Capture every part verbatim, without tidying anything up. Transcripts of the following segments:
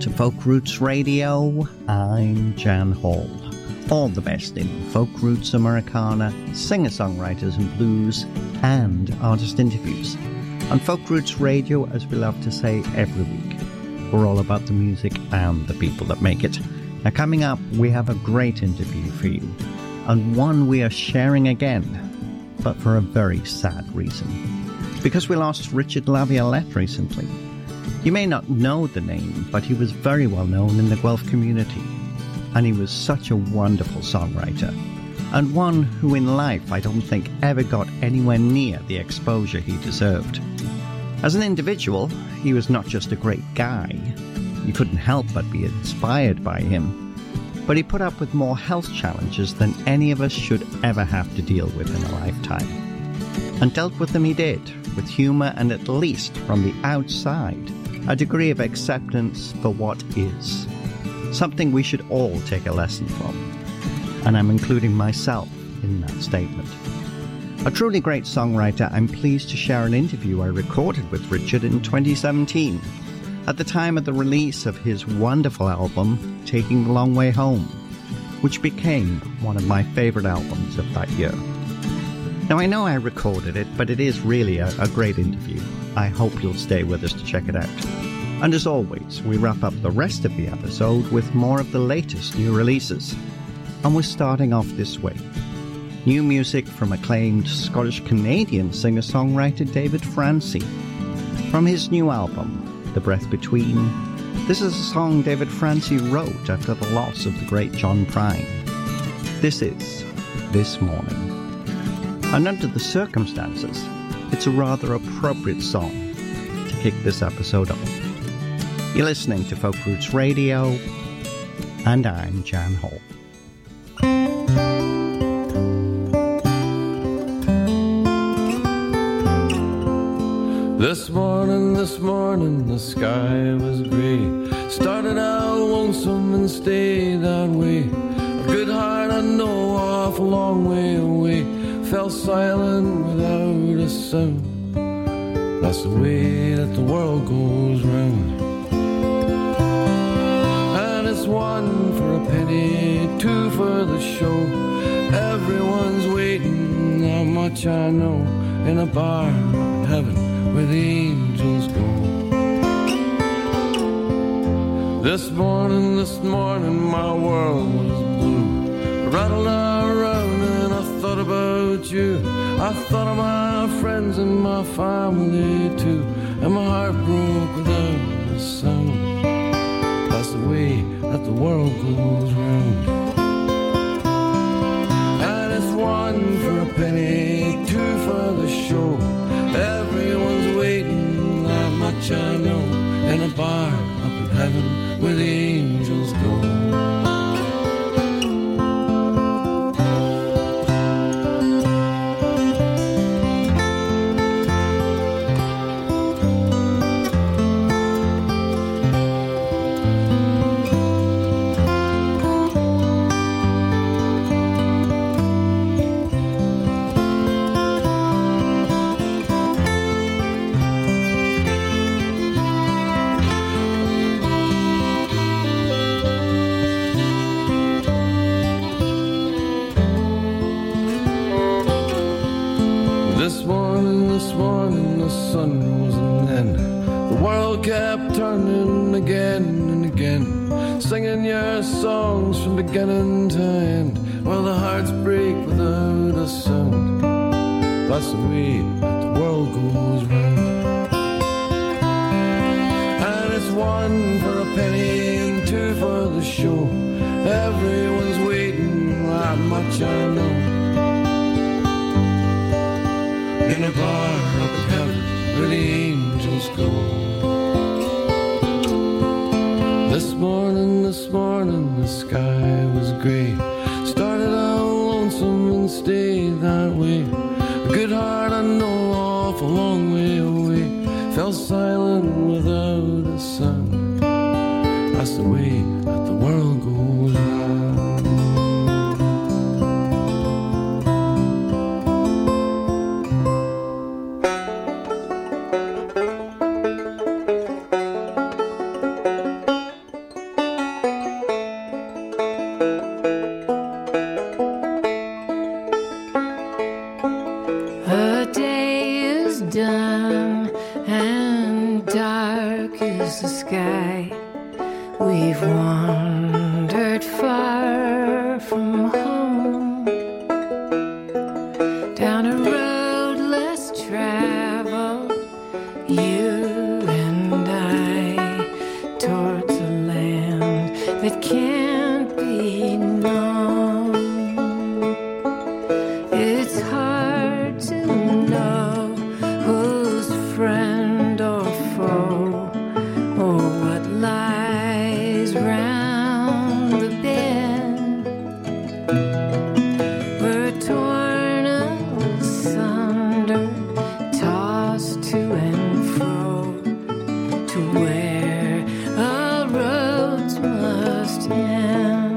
to Folk Roots Radio. I'm Jan Hall. All the best in folk roots Americana, singer-songwriters and blues, and artist interviews. On Folk Roots Radio, as we love to say every week, we're all about the music and the people that make it. Now, coming up, we have a great interview for you, and one we are sharing again, but for a very sad reason. Because we lost Richard Laviolette recently. You may not know the name, but he was very well known in the Guelph community. And he was such a wonderful songwriter. And one who in life I don't think ever got anywhere near the exposure he deserved. As an individual, he was not just a great guy. You couldn't help but be inspired by him. But he put up with more health challenges than any of us should ever have to deal with in a lifetime. And dealt with them he did, with humour and at least from the outside, a degree of acceptance for what is. Something we should all take a lesson from. And I'm including myself in that statement. A truly great songwriter, I'm pleased to share an interview I recorded with Richard in twenty seventeen, at the time of the release of his wonderful album, Taking the Long Way Home, which became one of my favourite albums of that year. Now, I know I recorded it, but it is really a, a great interview. I hope you'll stay with us to check it out. And as always, we wrap up the rest of the episode with more of the latest new releases. And we're starting off this way. New music from acclaimed Scottish-Canadian singer-songwriter David Francey. From his new album, The Breath Between, this is a song David Francey wrote after the loss of the great John Prine. This is This Morning. And under the circumstances, it's a rather appropriate song to kick this episode off. You're listening to Folk Roots Radio, and I'm Jan Hall. This morning, this morning, the sky was grey. Started out lonesome and stayed that way. A good heart I know off a long way away. Fell silent without a sound. That's the way that the world goes round. And it's one for a penny, two for the show. Everyone's waiting, how much I know. In a bar in heaven where the angels go. This morning, this morning, my world was blue. I rattled around and I thought about you. I thought of my friends and my family too. And my heart broke without a sound. That's the way that the world goes round. And it's one for a penny, two for the show. Everyone's waiting, that much I know. In a bar up in heaven where the angels go. Singing your songs from beginning to end, while the hearts break without a sound. That's the way that the world goes round. And it's one for a penny and two for the show. Everyone's waiting, that much I know. In a bar up in heaven where the angels go. This morning, this morning, the sky was grey. Started out lonesome and stayed that way. A good heart I know off a long way away. Fell silent without a sound. That's the way that the world goes round. sky. We've wandered far from home, down a road less traveled, you and I, towards a land that can't be known. It's hard to know who's friend or foe, or what lies round the bend. We're torn asunder, tossed to and fro, to where our roads must end.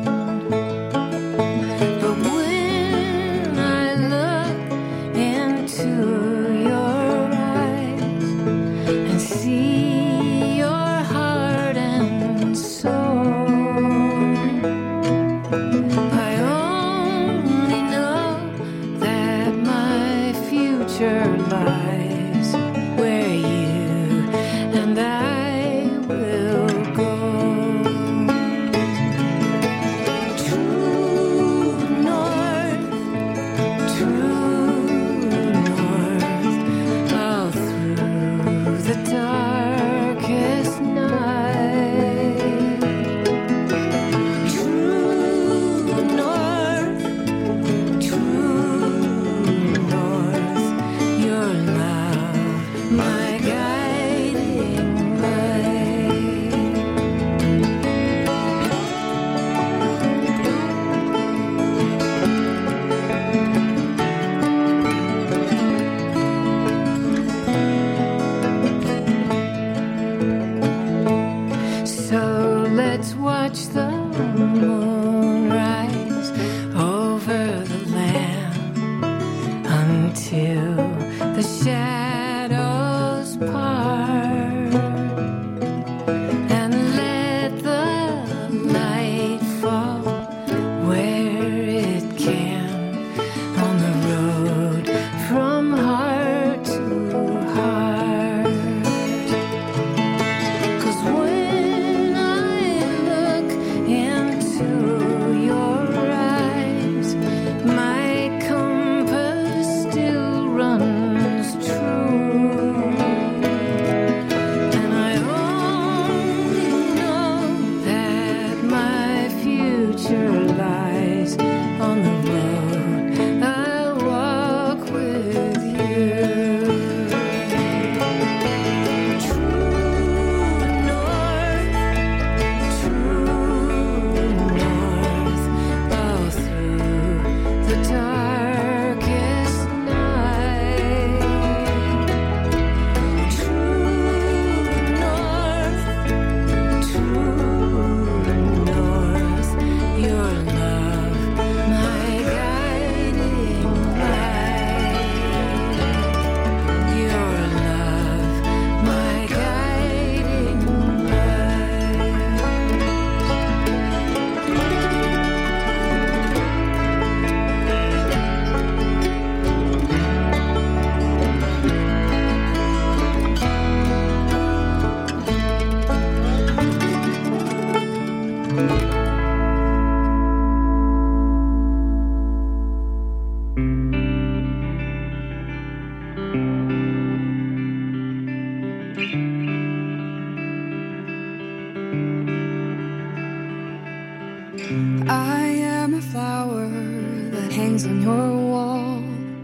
But when I look into your eyes and see your heart and soul, I only know that my future lies where you and I will go. True north, true north, all through the darkest night. True north, true north, your love, my guiding light. So let's watch the moon rise over the land until the shadows part, and let the light fall where it can on the road from heart to heart. 'Cause when I look into your eyes, my compass still runs true, and I only know that my future lies on the road I'll walk with you. True north, true north, all through the darkest night. True north, true north, your love, my guiding light. Your love, my guiding light. I am a flower that hangs on your wall.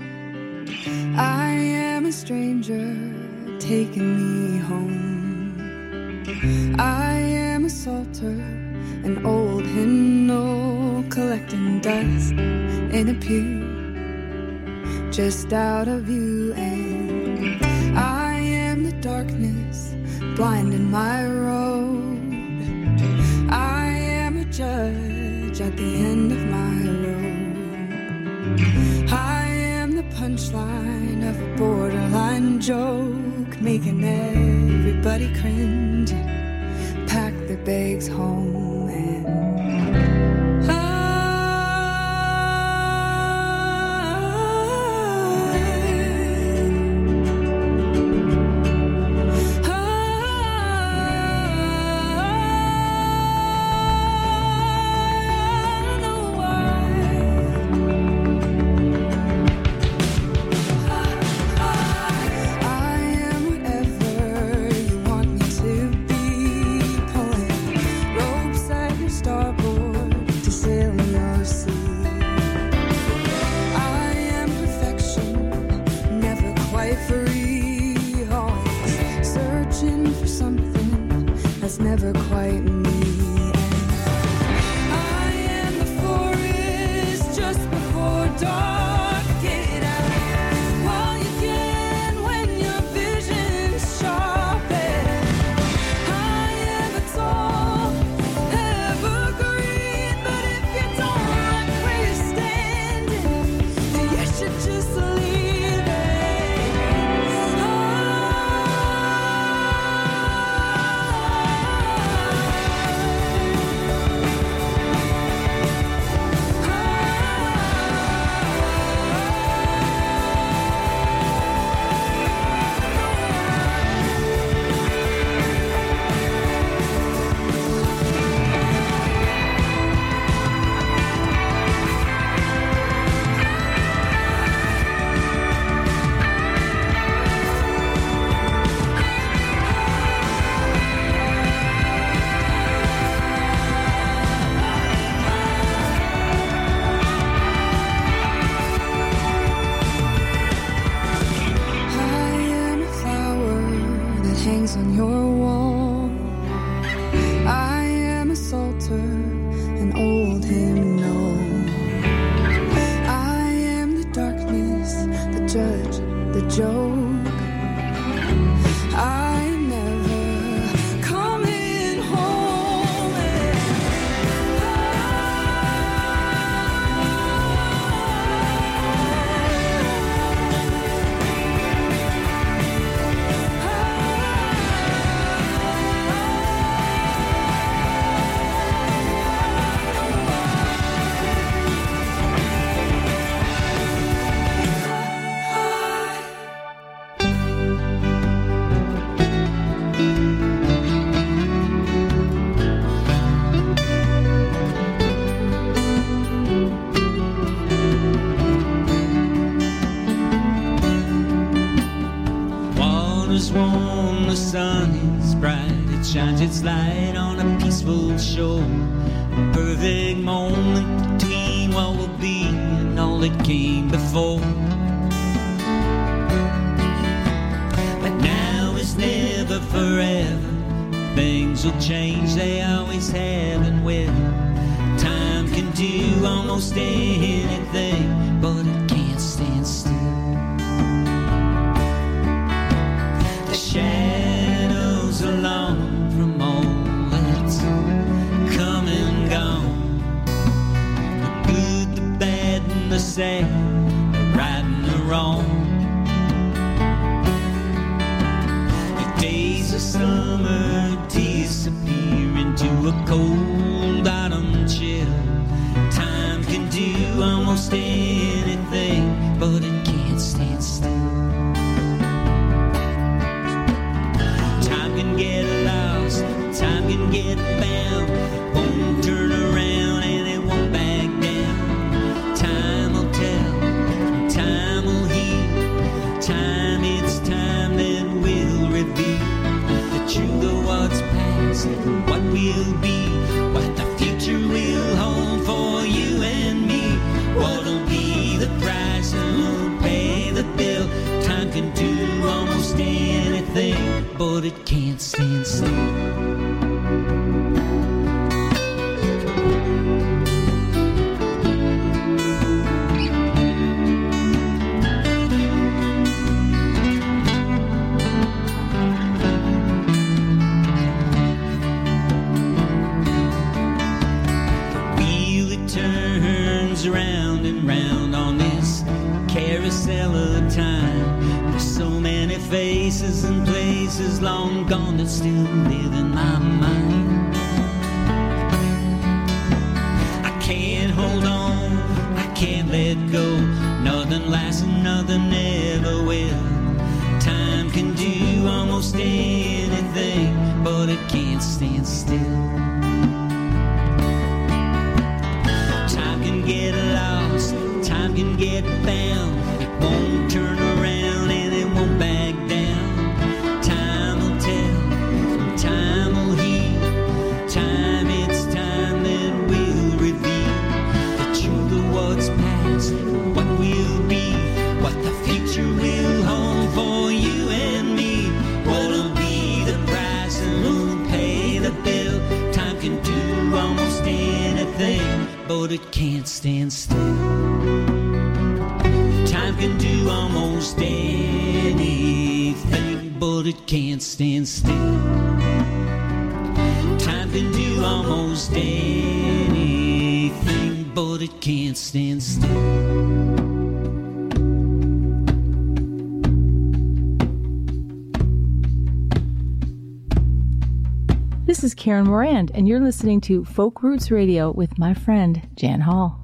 I am a stranger taking me home. I am a psalter, an old hymnal collecting dust in a pew just out of view. And I am the darkness blinding my road. I am a judge at the end of my road. I am the punchline of a borderline joke, making everybody cringe, pack their bags home and I, I sun is bright, it shines its light on a peaceful shore. A perfect moment between what will be and all that came before. But now is never forever. Things will change, they always have and will. Time can do almost anything, but it can't stand still. The shadows are long from all that's come and gone. The good, the bad, and the sad, the right and the wrong. The days of summer disappear into a cold autumn chill. Time can do almost anything, but it can't stand still. Time can get lost, time can get bound, won't turn around and it won't back down. Time will tell, time will heal, time, it's time that will reveal the truth of what's past, what will be, what the future will hold for you and me. What'll be the price and who'll pay the bill? Time can do almost anything, but it can't stand still. Round and round on this carousel of time. There's so many faces and places long gone that still live in my mind. I can't hold on, I can't let go. Nothing lasts and nothing ever will. Time can do almost anything, but it can't stand still. Get lost, time can get bound, it won't turn around and it won't back down. Time will tell, time will heal, time, it's time that will reveal the truth of what's past, what will be, what the future will hold for you and me. What'll be the price and who'll pay the bill? Time can do almost anything, but it can't stand still. Time can do almost anything, but it can't stand still. Time can do almost anything, but it can't stand still. This is Karen Morand, and you're listening to Folk Roots Radio with my friend, Jan Hall.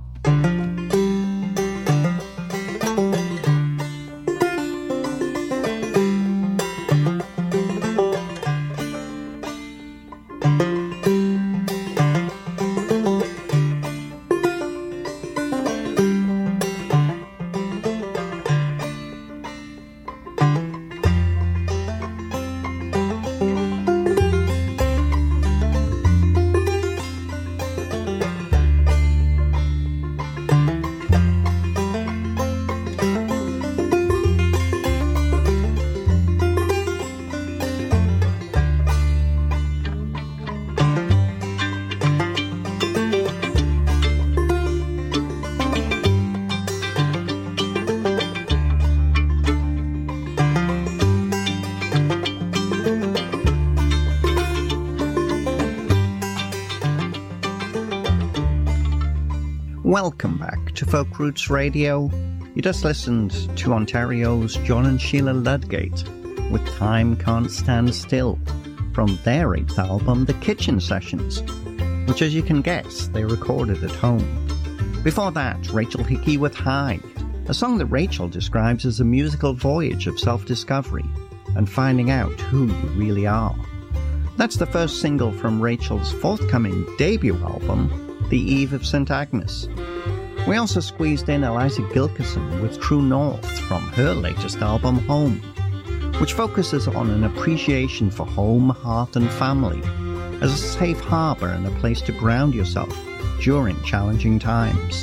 Welcome back to Folk Roots Radio. You just listened to Ontario's John and Sheila Ludgate with Time Can't Stand Still from their eighth album, The Kitchen Sessions, which, as you can guess, they recorded at home. Before that, Rachel Hickey with High, a song that Rachel describes as a musical voyage of self-discovery and finding out who you really are. That's the first single from Rachel's forthcoming debut album, The Eve of Saint Agnes. We also squeezed in Eliza Gilkyson with True North from her latest album, Home. which focuses on an appreciation for home, hearth and family as a safe harbour and a place to ground yourself during challenging times.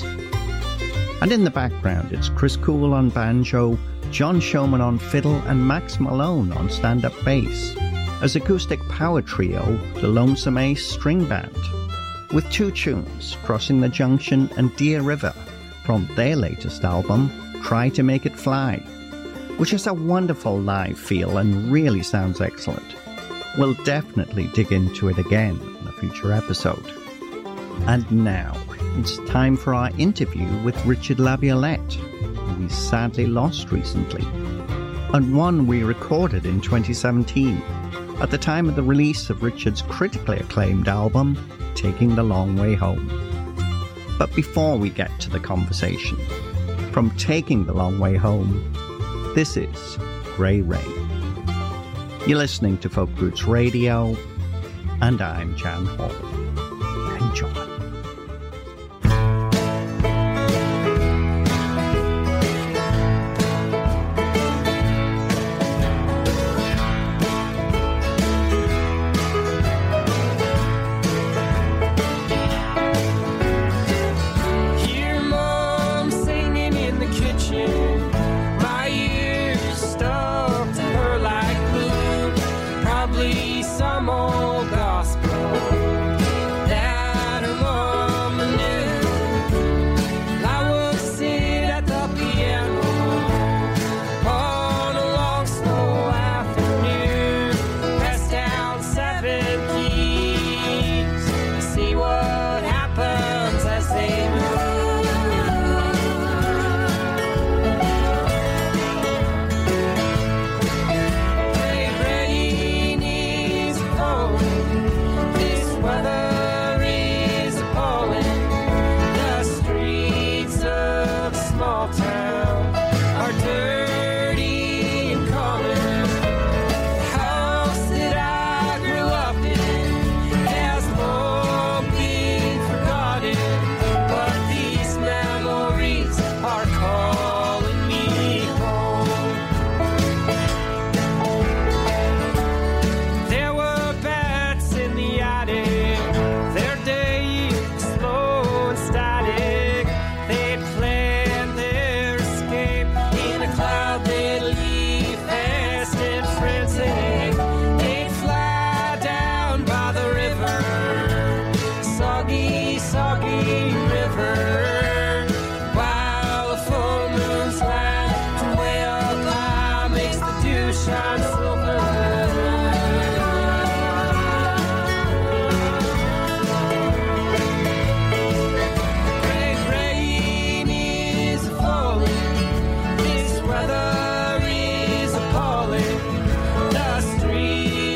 And in the background, it's Chris Cool on banjo, John Showman on fiddle and Max Malone on stand-up bass, as acoustic power trio, the Lonesome Ace String Band, with two tunes, Crossing the Junction and Deer River, from their latest album, Try to Make It Fly, which has a wonderful live feel and really sounds excellent. We'll definitely dig into it again in a future episode. And now, it's time for our interview with Richard Laviolette, who we sadly lost recently, and one we recorded in twenty seventeen, at the time of the release of Richard's critically acclaimed album, Taking the Long Way Home. But before we get to the conversation, from Taking the Long Way Home, this is Grey Rain. You're listening to Folk Roots Radio, and I'm Jan Hall. Enjoy.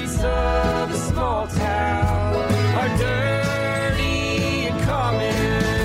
Small town are dirty and common.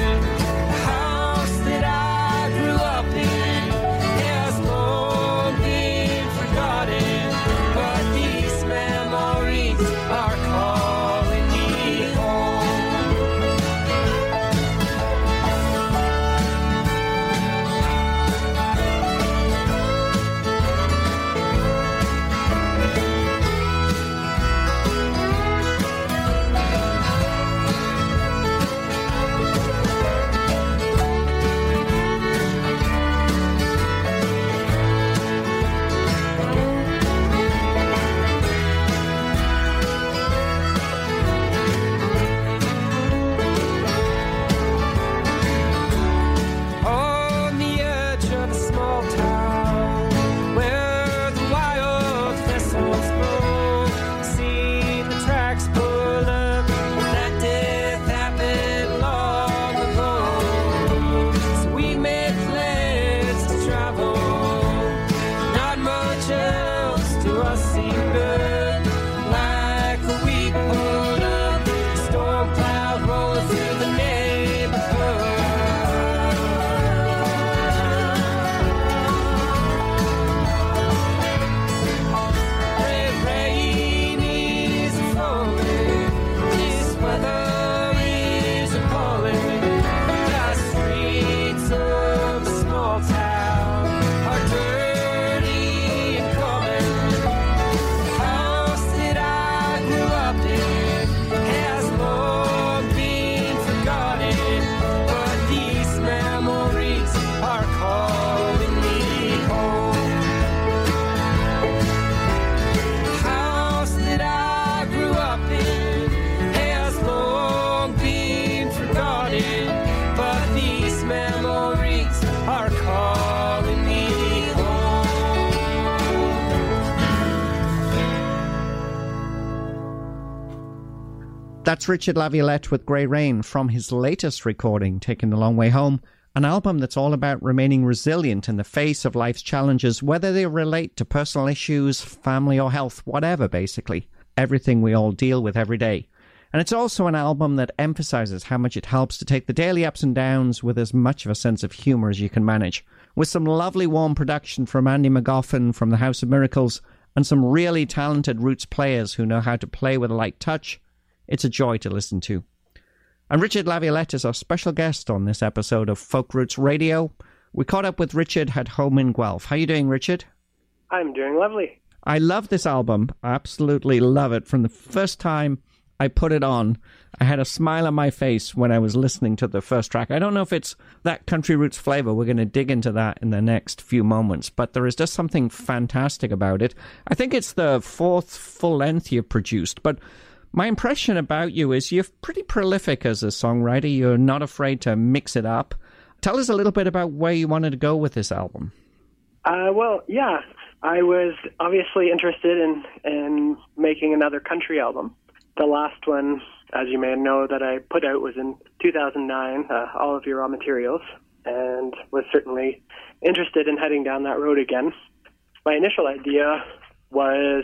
That's Richard Laviolette with Grey Rain from his latest recording, Taking the Long Way Home, an album that's all about remaining resilient in the face of life's challenges, whether they relate to personal issues, family or health, whatever, basically. Everything we all deal with every day. And it's also an album that emphasizes how much it helps to take the daily ups and downs with as much of a sense of humor as you can manage. With some lovely warm production from Andy McGoffin from the House of Miracles and some really talented roots players who know how to play with a light touch, it's a joy to listen to. And Richard Laviolette is our special guest on this episode of Folk Roots Radio. We caught up with Richard at home in Guelph. How are you doing, Richard? I'm doing lovely. I love this album. I absolutely love it. From the first time I put it on, I had a smile on my face when I was listening to the first track. I don't know if it's that country roots flavor. We're going to dig into that in the next few moments, but there is just something fantastic about it. I think it's the fourth full length you've produced, but my impression about you is you're pretty prolific as a songwriter. You're not afraid to mix it up. Tell us a little bit about where you wanted to go with this album. Uh, well, yeah, I was obviously interested in, in making another country album. The last one, as you may know, that I put out was in two thousand nine, uh, All of Your Raw Materials, and was certainly interested in heading down that road again. My initial idea was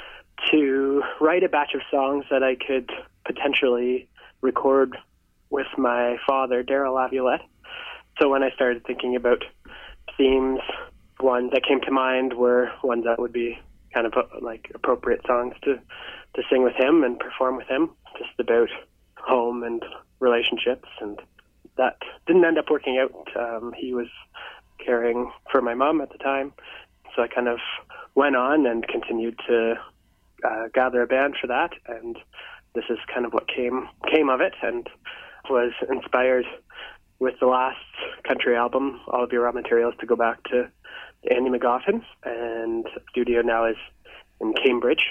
to write a batch of songs that I could potentially record with my father, Daryl Laviolette. So when I started thinking about themes, ones that came to mind were ones that would be kind of uh, like appropriate songs to to sing with him and perform with him, just about home and relationships, and that didn't end up working out. Um, he was caring for my mom at the time, so I kind of went on and continued to uh, gather a band for that, and this is kind of what came came of it, and was inspired with the last country album, All of Your Raw Materials, to go back to Andy McGoffin, and studio now is in Cambridge,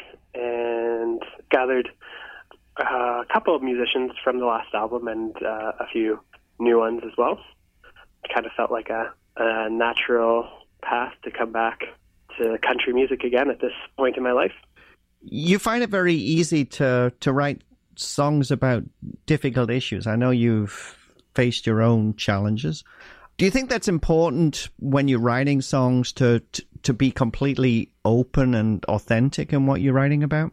and gathered uh, a couple of musicians from the last album and uh, a few new ones as well. It kind of felt like a, a natural path to come back to country music again at this point in my life. You find it very easy to, to write songs about difficult issues. I know you've faced your own challenges. Do you think that's important when you're writing songs to, to to be completely open and authentic in what you're writing about?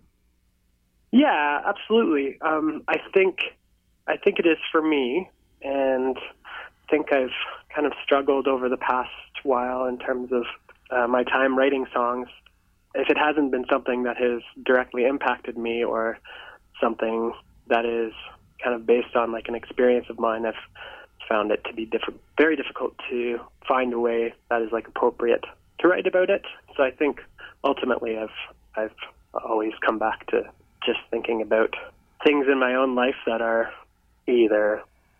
Yeah, absolutely. Um, I think I think it is for me, and I think I've kind of struggled over the past while in terms of uh, my time writing songs. If it hasn't been something that has directly impacted me or something that is kind of based on like an experience of mine, I've found it to be diff- very difficult to find a way that is like appropriate to write about it. So I think ultimately I've I've always come back to just thinking about things in my own life that are either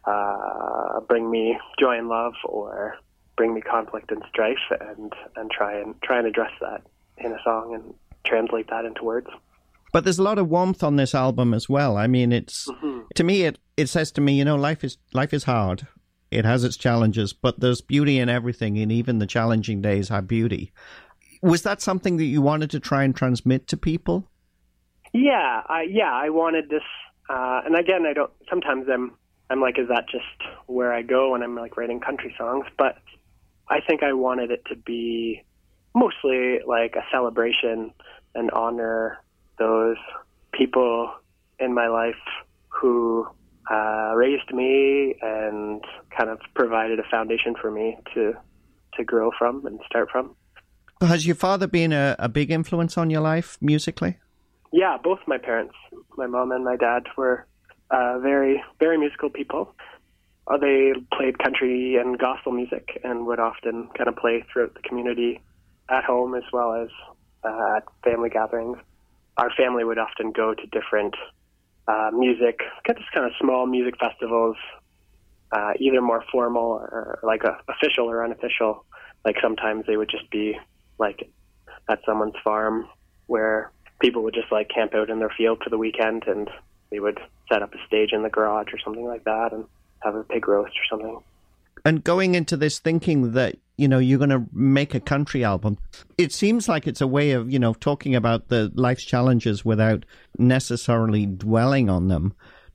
uh, bring me joy and love or bring me conflict and strife, and, and try and try and address that in a song and translate that into words. But there's a lot of warmth on this album as well. I mean, it's mm-hmm. to me, it, it says to me, you know, life is life is hard. It has its challenges, but there's beauty in everything, and even the challenging days have beauty. Was that something that you wanted to try and transmit to people? Yeah, I, yeah, I wanted this, uh, and again, I don't. Sometimes I'm, I'm like, is that just where I go when I'm like writing country songs? But I think I wanted it to be mostly like a celebration and honor those people in my life who uh, raised me and kind of provided a foundation for me to to grow from and start from. Has your father been a, a big influence on your life musically? Yeah, both my parents, my mom and my dad, were uh, very, very musical people. Uh, they played country and gospel music and would often kind of play throughout the community at home as well as uh, at family gatherings. Our family would often go to different uh, music, just kind of small music festivals, uh, either more formal or like a, official or unofficial. Like sometimes they would just be like at someone's farm where people would just like camp out in their field for the weekend, and they would set up a stage in the garage or something like that and have a pig roast or something. And going into this thinking that, you know, you're going to make a country album, it seems like it's a way of, you know, talking about the life's challenges without necessarily dwelling on them.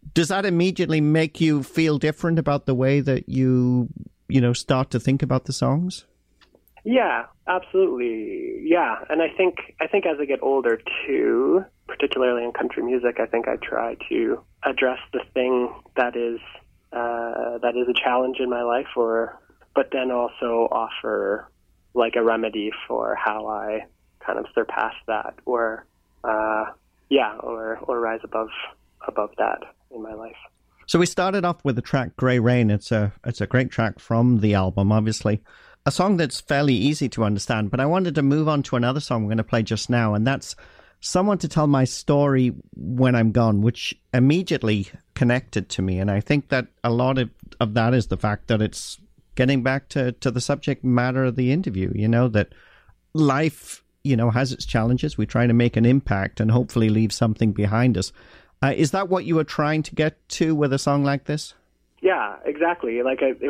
Does that immediately make you feel different about the way that you, you know, start to think about the songs? Yeah, absolutely. Yeah, and I think I think as I get older too, particularly in country music, I think I try to address the thing that is uh, that is a challenge in my life, or but then also offer like a remedy for how I kind of surpass that, or uh, yeah, or or rise above above that in my life. So we started off with the track "Grey Rain." It's a it's a great track from the album, obviously. A song that's fairly easy to understand, but I wanted to move on to another song we're going to play just now, and that's Someone to Tell My Story When I'm Gone, which immediately connected to me. And I think that a lot of, of that is the fact that it's getting back to, to the subject matter of the interview, you know, that life, you know, has its challenges. We try to make an impact and hopefully leave something behind us. Uh, is that what you were trying to get to with a song like this? Yeah, exactly. Like I, it